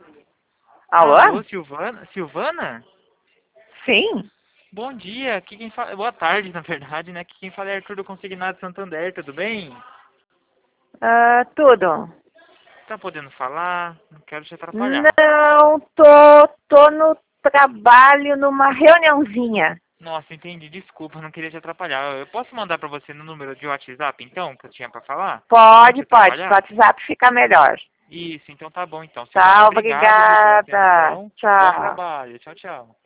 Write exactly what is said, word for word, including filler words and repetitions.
Alô? Alô, Silvana? Silvana? Sim? Bom dia, aqui quem fala... Boa tarde, na verdade, né? Aqui quem fala é Arthur do Consignado Santander, tudo bem? Ah, tudo. Tá podendo falar? Não quero te atrapalhar. Não, tô, tô no trabalho numa reuniãozinha. Nossa, entendi, desculpa, não queria te atrapalhar. Eu posso mandar pra você no número de WhatsApp, então, que eu tinha pra falar? Pra não Pode, te pode. No atrapalhar? WhatsApp fica melhor. Isso, então tá bom, então. Silvana, Tá, obrigado, viu, pela obrigada. atenção. Bom Tchau. trabalho. Tchau, tchau.